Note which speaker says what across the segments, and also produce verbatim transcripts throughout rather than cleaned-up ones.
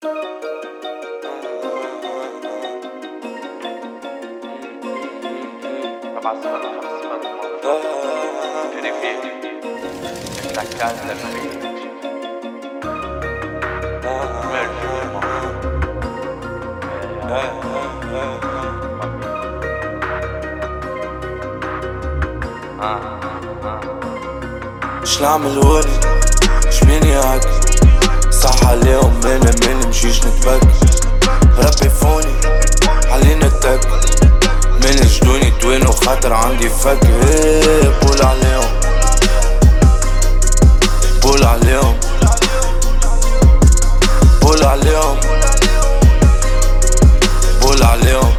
Speaker 1: سبع صفر خمس صفر فيريفي la casa del Felice
Speaker 2: شنعمل وني شميني هاك صح عليهم انا مني مشيش نتبكي ربي فوني علينا التك من جدوني توينو خاطر عندي فك بول عليهم بول عليهم بول عليهم بول عليهم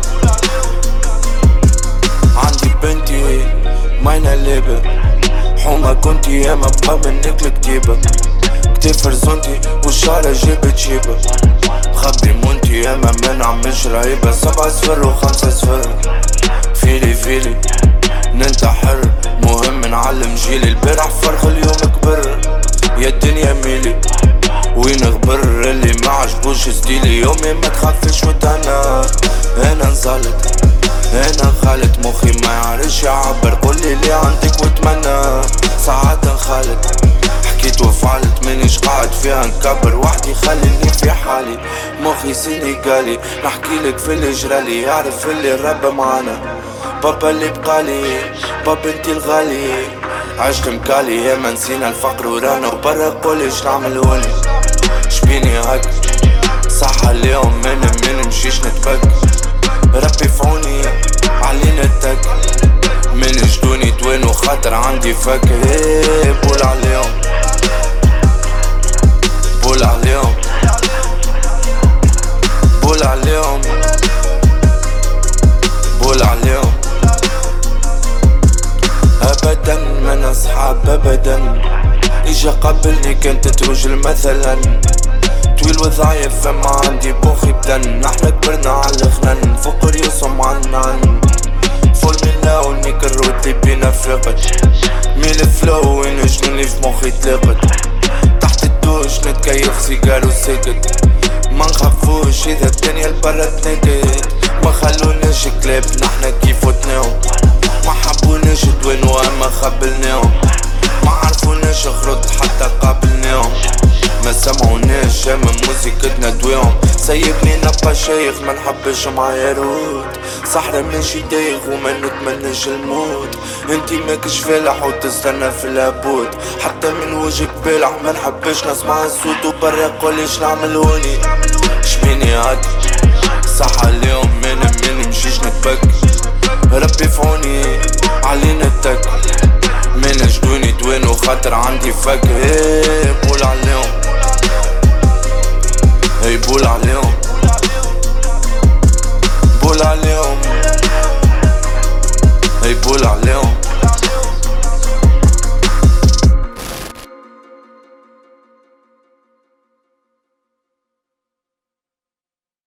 Speaker 2: عندي بنتي ماينة ليبة حومة كنتي ياما بقى منك الكتيبة كتيف رزونتي والشعرة جيبة جيبة خبي مونتي ياما ما نعملش رهيبة سبعة صفر وخمسة صفر فيلي فيلي ننتحر مهم نعلم جيلي البارح فرخ اليوم كبر يا الدنيا ميلي وين غبر اللي ما عجبوش ستيلي يومي ما تخافش وتهنى انا نزلت انا خالد مخي ما يعرفش يعبر قولي اللي عندك واتمنى ساعات نخالد حكيت وفعلت منيش قاعد فيها نكبر وحدي خليني في حالي مخي سينيغالي نحكيلك في اللي جرالي يعرف اللي الرب معانا بابا اللي بقالي بابا انتي الغالي عشت مكالي يا ما نسينا الفقر ورانا وبرا قولي شنعمل هوني شبيني هاك صح اليوم من من مشيش نتبك ربي فعوني علينا التك من جدوني توينو خاطر عندي فك بول عليهم بول عليهم بول عليهم بول عليهم ابدا من اصحاب ابدا اجا قبلني كنت ترجل مثلا طويل وضعيف فما عندي بوخي بدن احنا كبرنا على الخنان فقر يصم عنان فول من لوني كروت لي بينا فرقت ميل فلو وين جنوني في مخي تلاقت تحت الدوش نتكيف سيجار وسكت ما نخافوش اذا الدنيا البرا تنكت ما خلوناش كلاب نحنا كيف وتناهم ما حبوناش دوينو اما خبلناهم ما عرفوناش خرط حتى قابلناهم ما سمعوناش من موسيقتنا دويهم سيبني نبقى شيخ ما نحبش معايا رود صحرا ماشي دايغ وما نتمناش الموت انتي ماكش فالح وتستنى في الهبوط حتى من وجهك بالح ما نحبش نسمع الصوت وبرا قوليش نعمل هوني شبيني هاد صح اليوم من من مشيش نتبكي ربي فعوني علينا التك من جدوني دوينو خاطر عندي فك بول عليهم هي بول عليهم بول عليهم هي بول عليهم